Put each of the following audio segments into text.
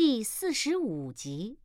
第45集。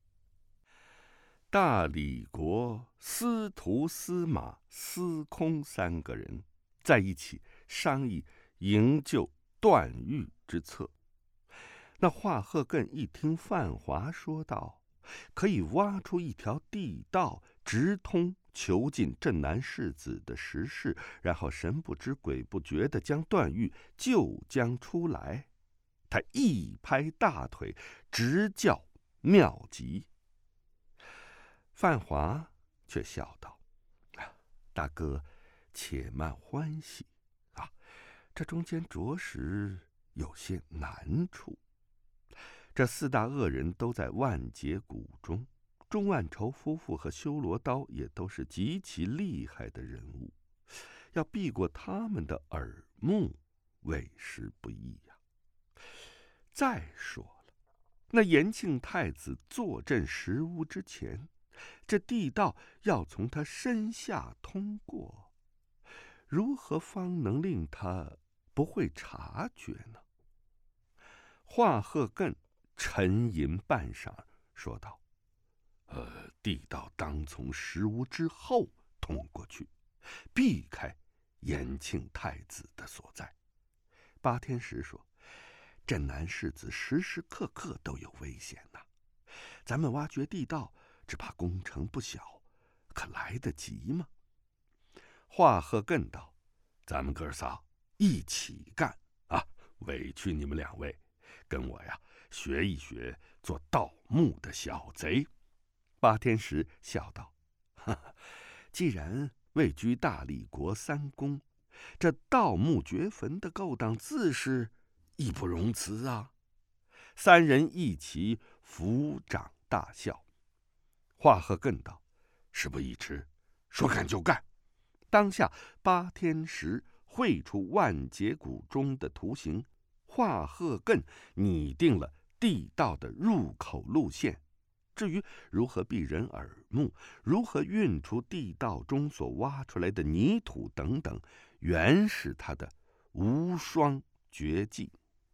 大理国司徒、司马、司空3个人在一起商议营救段誉之策。那华鹤艮一听范华说道，可以挖出一条地道，直通囚禁镇南世子的石室，然后神不知鬼不觉地将段誉救将出来。他一拍大腿，直叫妙极。范华却笑道：“大哥，且慢欢喜啊，这中间着实有些难处。这4大恶人都在万劫谷中，钟万愁夫妇和修罗刀也都是极其厉害的人物，要避过他们的耳目，为时不易呀。再说了，那延庆太子坐镇石屋之前，这地道要从他身下通过，如何方能令他不会察觉呢？”华鹤艮沉吟半晌，说道：“地道当从石屋之后通过去，避开延庆太子的所在。”八天石说：“镇南世子时时刻刻都有危险呐，咱们挖掘地道，只怕工程不小，可来得及吗？”华鹤艮道：“咱们哥仨一起干啊！委屈你们2位，跟我呀学一学做盗墓的小贼。”八天石笑道：“哈哈，既然位居大理国3公，这盗墓掘坟的勾当自是义不容辞啊。”3人一齐抚掌大笑。华鹤艮道：“事不宜迟，说干就干。”当下八天石绘出万劫谷中的图形，华鹤艮拟定了地道的入口路线。至于如何避人耳目，如何运出地道中所挖出来的泥土等等，原是他的无双绝技。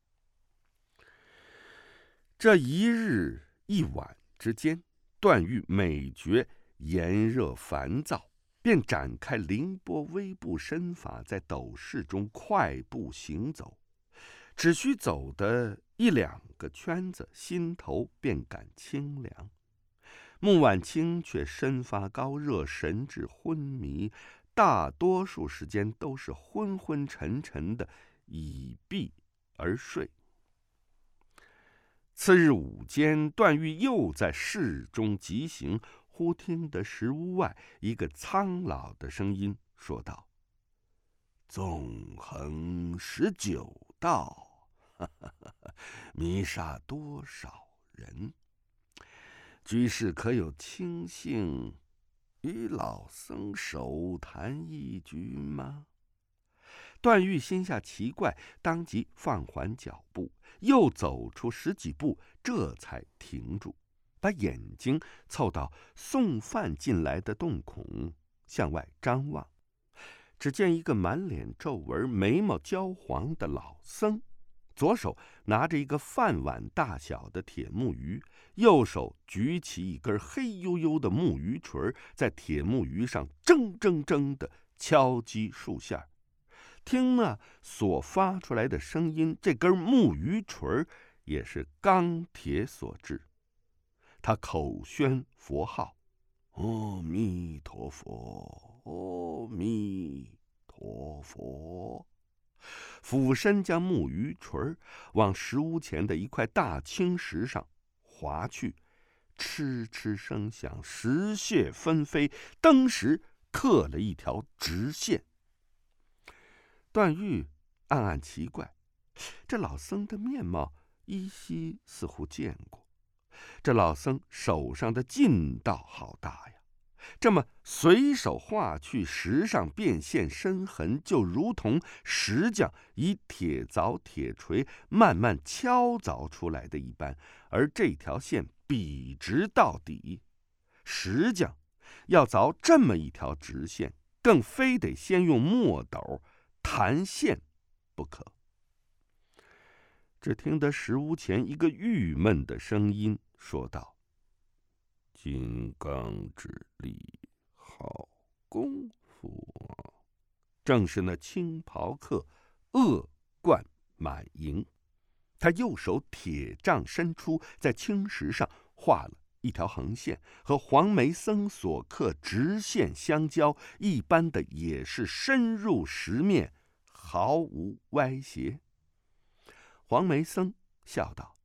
这一日一晚之间，段誉每觉炎热烦躁，便展开凌波微步身法，在斗室中快步行走。只需走的1-2个圈子，心头便感清凉。穆婉清却身发高热，神志昏迷，大多数时间都是昏昏沉沉的倚壁而睡。次日午间，段誉又在室中疾行，忽听得石屋外一个苍老的声音说道：“纵横19道，迷煞多少人？居士可有清兴，与老僧手谈一局吗？”段誉心下奇怪，当即放缓脚步，又走出10几步，这才停住，把眼睛凑到送饭进来的洞孔，向外张望。只见一个满脸皱纹、眉毛焦黄的老僧，左手拿着一个饭碗大小的铁木鱼，右手举起一根黑黝黝的木鱼锤，在铁木鱼上铮铮铮地敲击竖线。听那所发出来的声音，这根木鱼锤也是钢铁所制。他口宣佛号：“阿弥陀佛，阿弥陀佛。”俯身将木鱼锤往石屋前的一块大青石上划去，嗤嗤声响，石屑纷飞，登时刻了一条直线。段誉暗暗奇怪，这老僧的面貌依稀似乎见过。这老僧手上的劲道好大呀，这么随手画去，石上便现深痕，就如同石匠以铁凿铁锤慢慢敲凿出来的一般。而这条线笔直到底，石匠要凿这么一条直线，更非得先用墨斗弹线不可。 只听得石屋前一个郁闷的声音说道：“金刚指力，好功夫啊！”正是那青袍客恶贯满盈。他右手铁杖伸出，在青石上画了一条横线，和黄梅僧所刻直线相交，一般的也是深入石面，毫无歪斜。黄梅僧笑道：“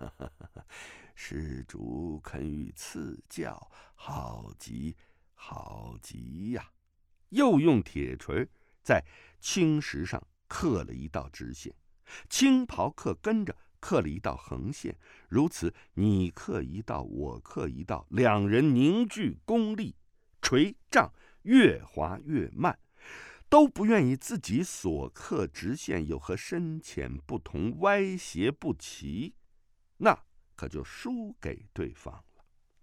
施主肯予赐教，好极好极呀！”又用铁锤在青石上刻了一道直线，青袍客跟着刻了一道横线，如此你刻一道，我刻一道，两人凝聚功力，锤杖越划越慢，都不愿意自己所刻直线有何深浅不同，歪斜不齐，那可就输给对方了。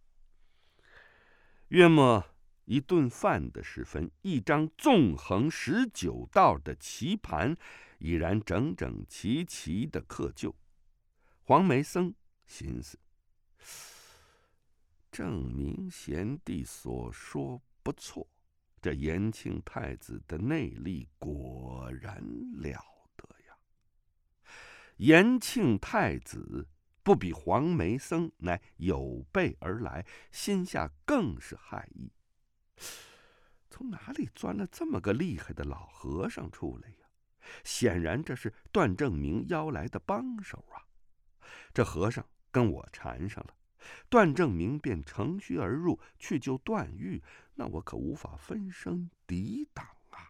约莫一顿饭的时分，一张纵横19道的棋盘已然整整齐齐的刻就。黄梅僧心思，正明贤弟所说不错，这延庆太子的内力果然了得呀！延庆太子不比黄梅僧乃有备而来，心下更是骇意。从哪里钻了这么个厉害的老和尚出来呀？显然这是段正明邀来的帮手啊！这和尚跟我缠上了，段正明便乘虚而入去救段誉，那我可无法分身抵挡啊！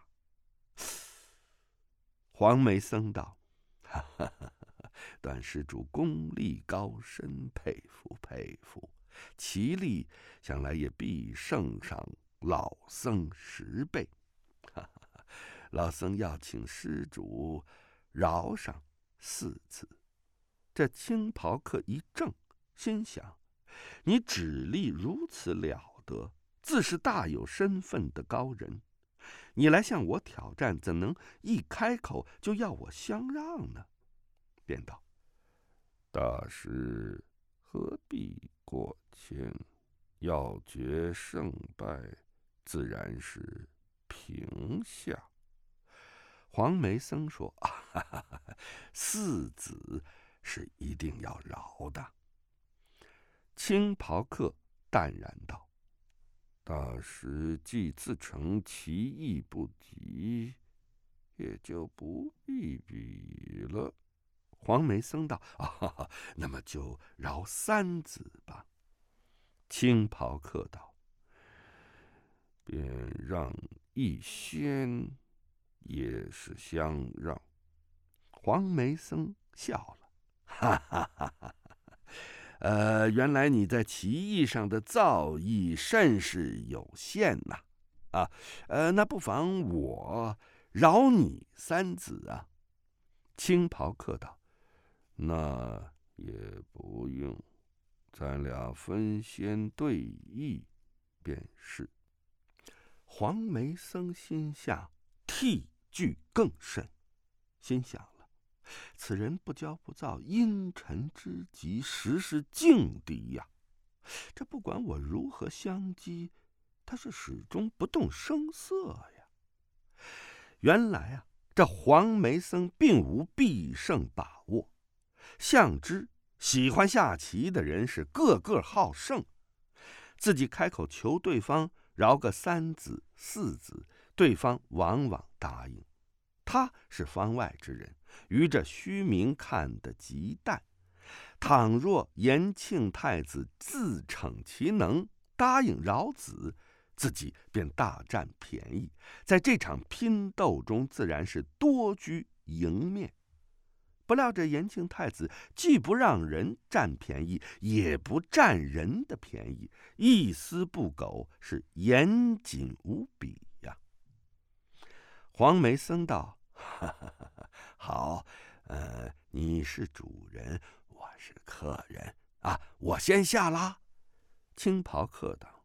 黄梅僧道：“段施主功力高深，佩服佩服，其力想来也必胜上老僧10倍。老僧要请施主饶上4次。”这青袍客一怔，心想：你指力如此了得，自是大有身份的高人，你来向我挑战，怎能一开口就要我相让呢？便道：“大师何必过谦？要决胜败，自然是平下。”黄梅僧说：“4子是一定要饶的。”青袍客淡然道：“大师既自称其意不及，也就不必比了。”黄梅僧道：“那么就饶3子吧。”青袍客道：“便让一仙，也是相让。”黄梅僧笑了：“原来你在棋艺上的造诣甚是有限呐！那不妨我饶你3子啊。”青袍客道：“那也不用，咱俩分仙对弈便是。”黄梅僧心下涕惧更甚，心想了，此人不骄不躁，阴沉之极，实是劲敌呀！这不管我如何相击，他是始终不动声色呀。原来啊，这黄梅僧并无必胜把握，向之喜欢下棋的人是个个好胜，自己开口求对方饶个3子4子，对方往往答应。他是方外之人，于这虚名看得极淡。倘若延庆太子自逞其能，答应饶子，自己便大占便宜，在这场拼斗中自然是多居赢面。不料这延庆太子既不让人占便宜，也不占人的便宜，一丝不苟，是严谨无比呀。黄梅僧道：“好，你是主人，我是客人啊，我先下啦。”青袍客道：“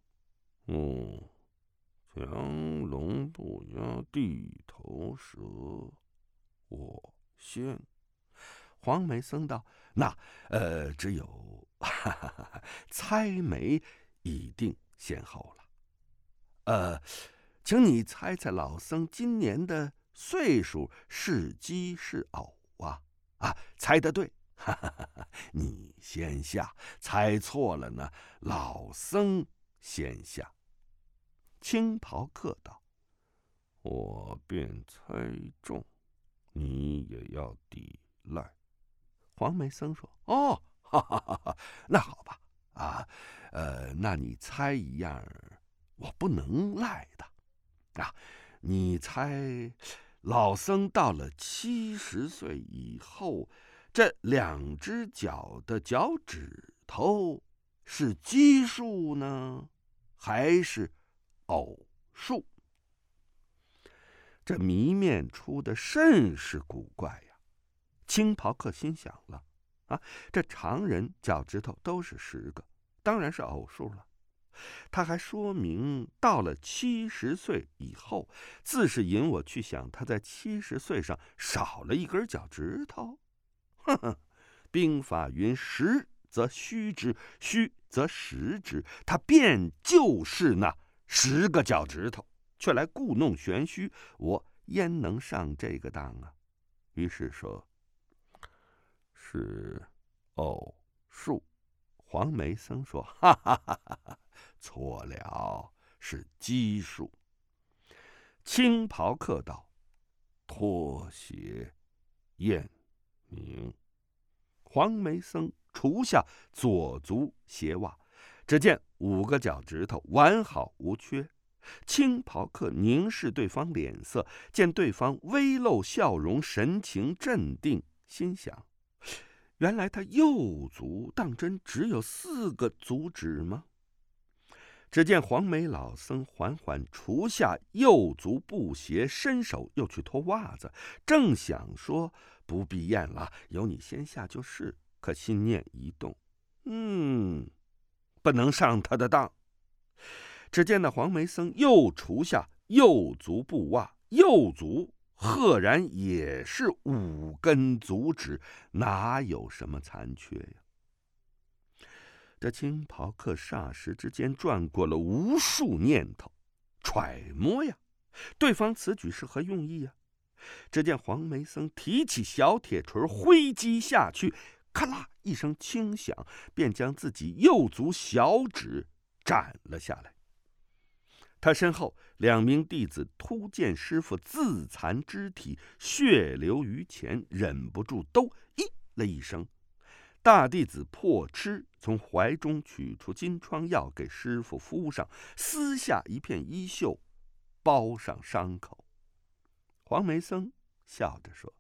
强龙不压地头蛇，我先。” 黄梅僧道：“那只有猜枚已定先后了。请你猜猜老僧今年的岁数是鸡是偶啊？猜得对，你先下；猜错了呢，老僧先下。”青袍客道：“我便猜中，你也要抵赖。”黄梅僧说：“哦，那好吧，那你猜一样，我不能赖的。你猜，老僧到了70岁以后，这2只脚的脚趾头是奇数呢，还是偶数？”这谜面出的甚是古怪呀！青袍客心想了，这常人脚趾头都是10个，当然是偶数了。他还说明到了70岁以后，自是引我去想他在70岁上少了一根脚趾头。兵法云：实则虚之，虚则实之。他便就是那10个脚趾头，却来故弄玄虚，我焉能上这个当啊？于是说：“是偶数。”黄梅僧说：“错了，是奇数。”青袍客道：“脱鞋验明。”黄梅僧除下左足鞋袜，只见5个脚趾头完好无缺。青袍客凝视对方脸色，见对方微露笑容，神情镇定，心想：原来他右足当真只有4个足趾吗？只见黄梅老僧缓缓除下右足布鞋，伸手又去脱袜子，正想说不必验了，由你先下就是，可心念一动，不能上他的当。只见那黄梅僧又除下右足布袜，右足赫然也是5根足趾，哪有什么残缺呀？这青袍客霎时之间转过了无数念头，揣摩呀，对方此举是何用意呀？只见黄梅僧提起小铁锤挥击下去，咔啦一声轻响，便将自己右足小指斩了下来。他身后2名弟子突见师傅自残肢体，血流于前，忍不住都咦了一声。大弟子破痴从怀中取出金疮药给师傅敷上，撕下一片衣袖包上伤口。黄梅僧笑着说：“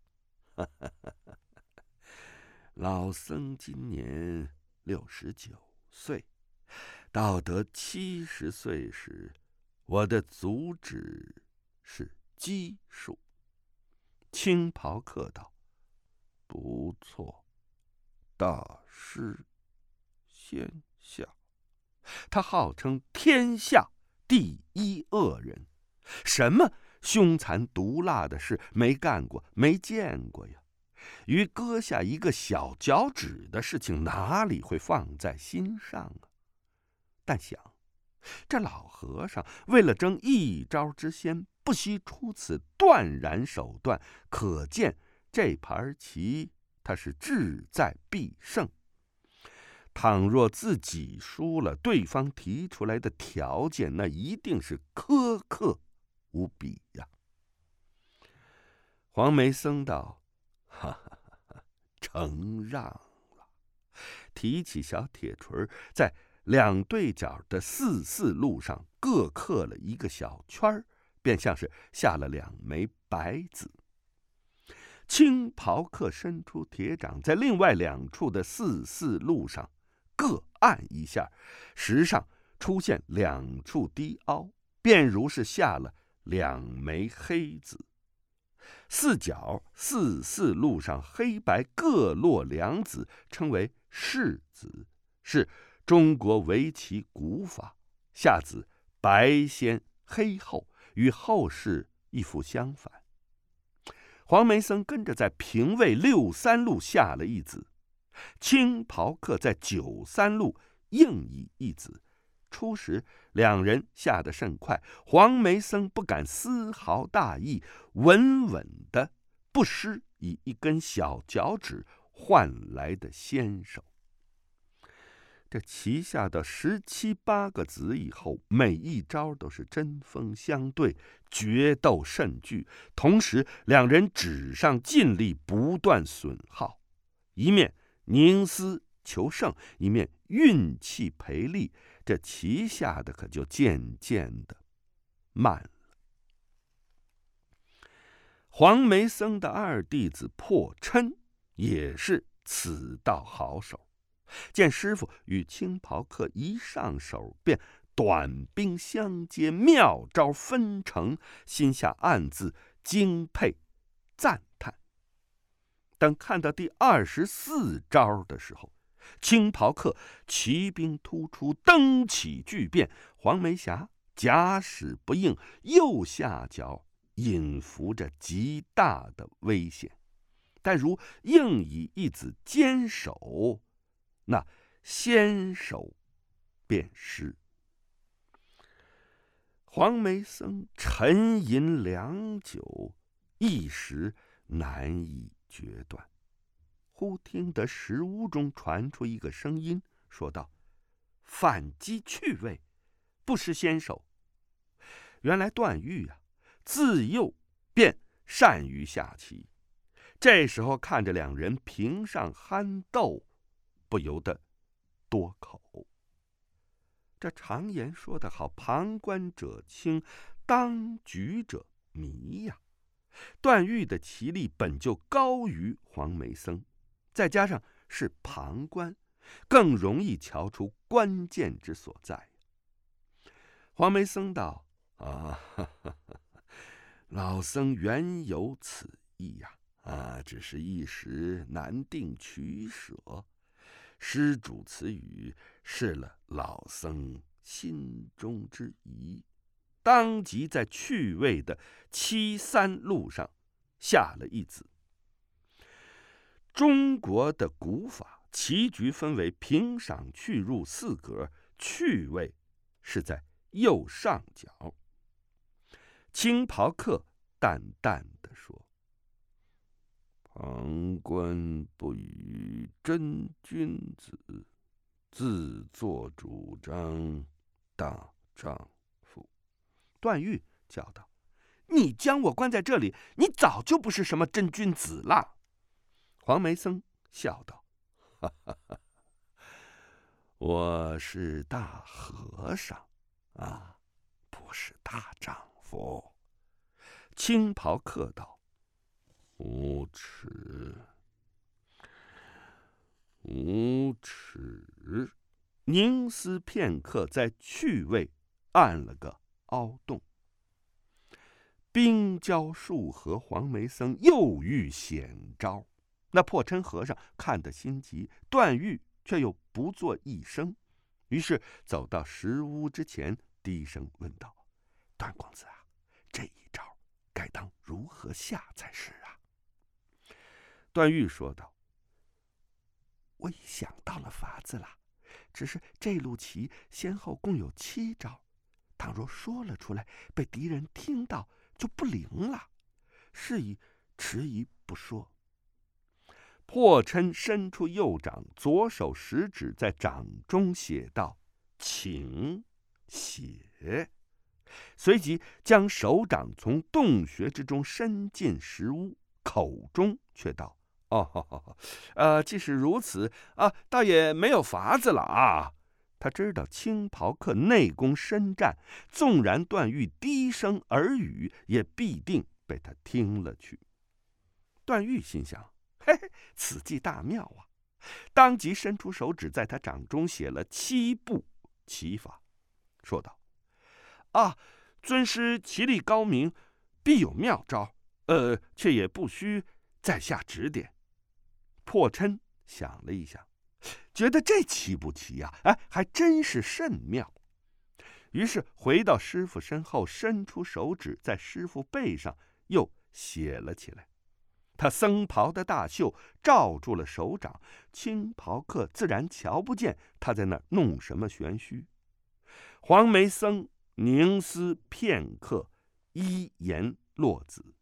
老僧今年69岁，到得70岁时，我的足趾是奇数。”青袍客道：“不错，大师先下。”他号称天下第1恶人，什么凶残毒辣的事没干过没见过呀？于割下一个小脚趾的事情，哪里会放在心上啊？但想这老和尚为了争一招之先，不惜出此断然手段，可见这盘棋他是志在必胜。倘若自己输了，对方提出来的条件那一定是苛刻无比呀。黄梅僧道：“承让了。”提起小铁锤，在2对角的44路上各刻了一个小圈，便像是下了2枚白子。青袍客伸出铁掌，在另外2处的44路上各按一下，石上出现2处低凹，便如是下了2枚黑子。4角44路上黑白各落2子，称为士子，是中国围棋古法。下子白先黑后，与后世一幅相反。 黄梅僧跟着在平卫63路下了一子，青袍客在93路应以一子。初时两人下得甚快，黄梅僧不敢丝毫大意，稳稳的不失以一根小脚趾换来的先手。这棋下的17、18个子以后，每一招都是针锋相对，决斗甚剧。同时两人纸上尽力，不断损耗，一面凝思求胜，一面运气赔力，这棋下的可就渐渐的慢了。黄梅僧的二弟子破琛也是此道好手，见师傅与青袍客一上手便短兵相接，妙招纷呈，心下暗自敬佩赞叹。等看到第24招的时候，青袍客骑兵突出，登起巨变，黄梅霞假使不应，右下角隐伏着极大的危险。但如应以一子坚守，那先手便失。黄梅僧沉吟良久，一时难以决断。忽听得石屋中传出一个声音，说道：“反击去位，不失先手。”原来段誉自幼便善于下棋，这时候看着两人平上酣斗，不由得多口。这常言说得好，旁观者清，当局者迷呀。段誉的棋力本就高于黄梅僧，再加上是旁观，更容易瞧出关键之所在。黄梅僧道：“老僧原有此意呀，只是一时难定取舍。施主此语，是了老僧心中之疑，当即在去位的73路上下了一子。”中国的古法棋局分为平赏去入4格，去位是在右上角。青袍客淡淡地说：“旁观不与真君子，自作主张大丈夫。”段誉叫道：“你将我关在这里，你早就不是什么真君子了。”黄梅僧笑道：“我是大和尚不是大丈夫。”青袍客道：“无耻，无耻！”凝思片刻，在去位按了个凹洞。冰胶数合，黄梅僧又遇险招。那破琛和尚看得心急，段誉却又不作一声，于是走到石屋之前，低声问道：“段公子这一招该当如何下才是啊？”段誉说道：“我已想到了法子了，只是这路棋先后共有7招，倘若说了出来，被敌人听到就不灵了，是以迟疑不说。”破琛伸出右掌，左手食指在掌中写道：“请写。”随即将手掌从洞穴之中伸进石屋，口中却道：“既是如此倒也没有法子了他知道青袍客内功深湛，纵然段誉低声耳语，也必定被他听了去。段誉心想：此计大妙当即伸出手指，在他掌中写了7步棋法，说道：“尊师棋力高明，必有妙招，却也不需在下指点。”破琛想了一想，觉得这7步棋还真是甚妙，于是回到师傅身后，伸出手指在师傅背上又写了起来。 他僧袍的大袖罩住了手掌，青袍客自然瞧不见他在那儿弄什么玄虚。黄眉僧凝思片刻，一言落子。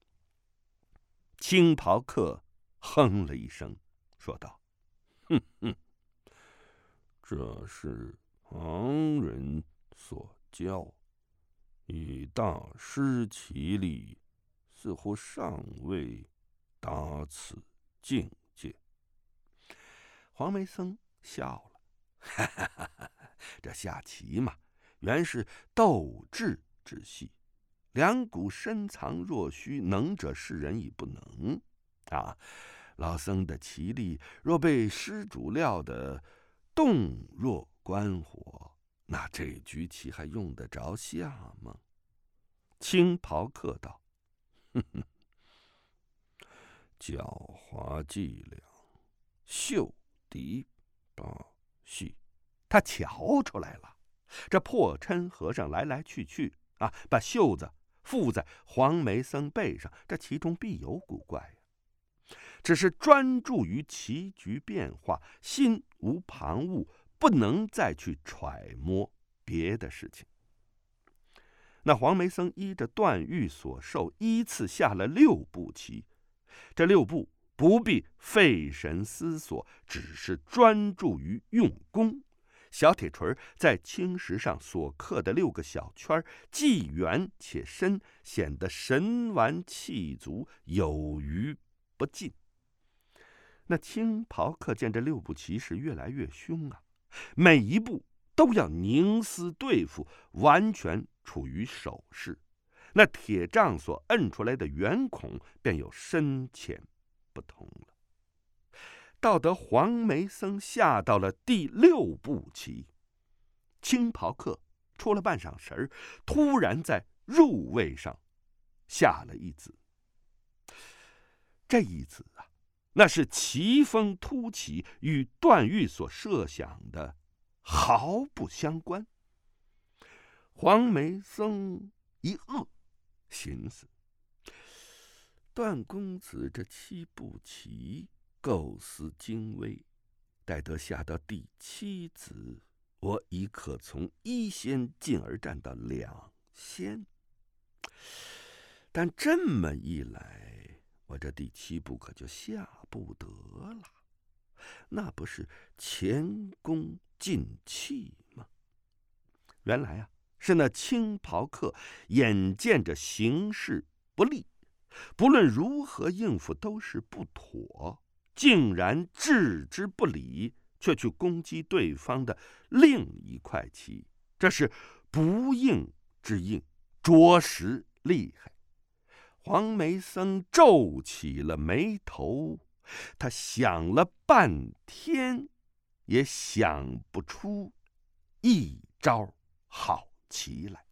青袍客哼了一声，说道：“哼哼，这是旁人所教，以大师其力，似乎尚未达此境界。”黄眉僧笑了，哈哈哈哈，这下棋嘛，原是斗智之戏，两股深藏若虚，能者是人亦不能啊！老僧的棋力若被施主料得动若观火，那这局棋还用得着下吗？青袍客道：“哼哼，狡猾伎俩，嗅敌把戏。”他瞧出来了，这破嗔和尚来来去去啊，把袖子附在黄眉僧背上，这其中必有古怪呀。只是专注于棋局变化，心无旁骛，不能再去揣摩别的事情。那黄眉僧依着段誉所授，依次下了6步棋。这6步不必费神思索，只是专注于用功。小铁锤在青石上所刻的6个小圈，既圆且深，显得神完气足，有余不尽。那青袍客见这6步棋是越来越凶啊，每一步都要凝思对付，完全处于守势。那铁杖所摁出来的圆孔便有深浅不同了。到得黄眉僧下到了第6步棋，青袍客出了半晌神，突然在入位上下了一子。这一子啊，那是棋风突起，与段誉所设想的毫不相关。黄眉僧一愕，寻思：段公子这7步棋构思精微，待得下到第7子，我已可从1仙进而战到2仙。但这么一来，我这第7步可就下不得了，那不是前功尽弃吗？原来啊，是那青袍客眼见着形势不利，不论如何应付都是不妥，竟然置之不理，却去攻击对方的另一块棋，这是不应之应，着实厉害。黄眉僧皱起了眉头，他想了半天，也想不出一招好棋来。